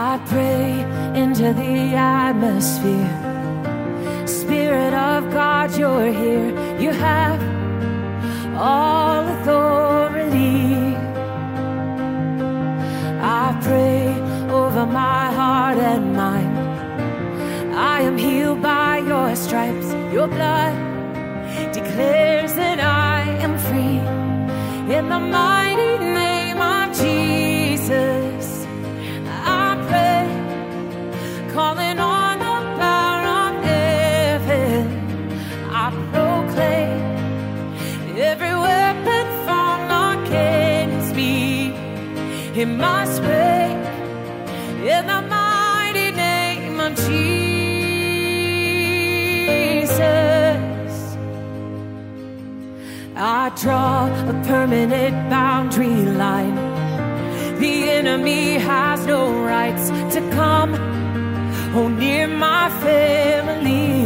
I pray into the atmosphere. Spirit of God, you're here. You have all authority. I pray over my heart and mind. I am healed by your stripes. Your blood declares that I am free. In the mighty name of Jesus, I pray, calling on the power of heaven. I proclaim every weapon formed against me, it must break in the mighty name of Jesus. I draw a permanent boundary line. The enemy has no rights to come near my family.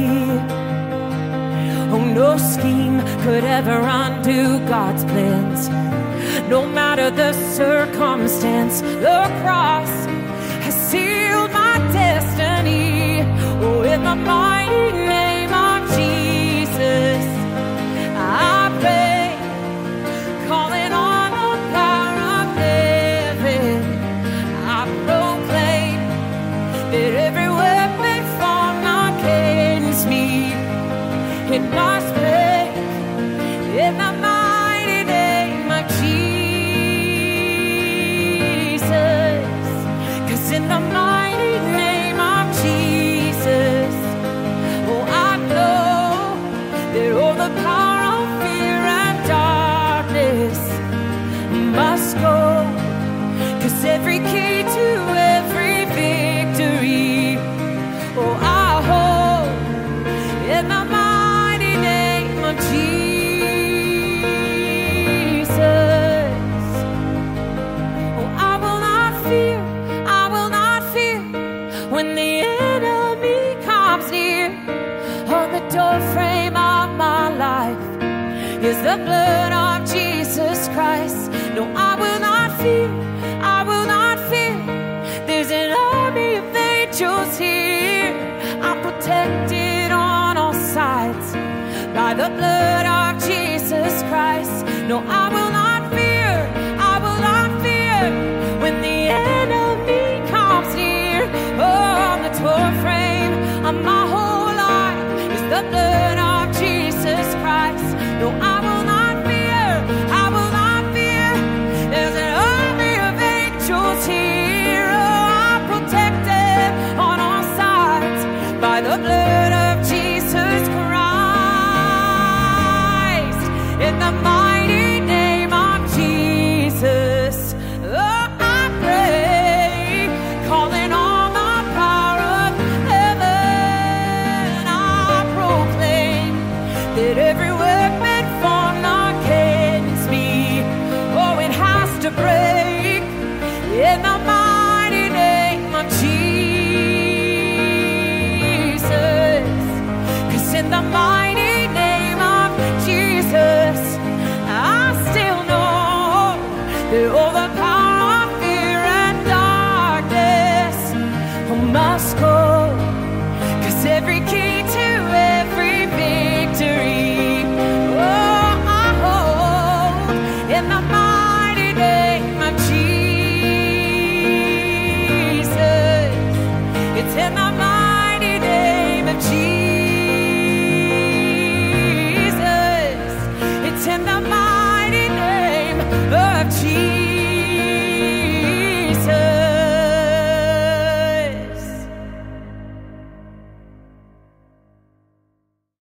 No scheme could ever undo God's plans. No matter the circumstance, the cross has sealed my destiny. In the mighty name of Jesus, I pray, calling on the power of heaven. I proclaim that every weapon formed against me, it must break in the mighty name of Jesus. 'Cause in the mighty name of Jesus, I know that all the power of fear and darkness must go. 'Cause every key to every victory, I hold in the mighty name of Jesus. I will not fear, I will not fear when the enemy comes near. On the doorframe of my life is the blood of Jesus Christ. No, I will not fear, I will not fear. There's an army of angels here. I'm protected on all sides by the blood of Jesus Christ. No, I will not fear, I will not fear when the enemy comes near. On the doorframe of my whole life is the blood of Jesus Christ. No, I will not fear, I will not fear. There's an army of angels here. I'm protected on all sides by the blood of Jesus Christ. In the mighty name of Jesus, I pray, calling on the power of heaven. I proclaim that every weapon formed against me, it has to break in the mighty name of Jesus. 'Cause in the mighty name of Jesus, I still know that all the power of fear and darkness must go.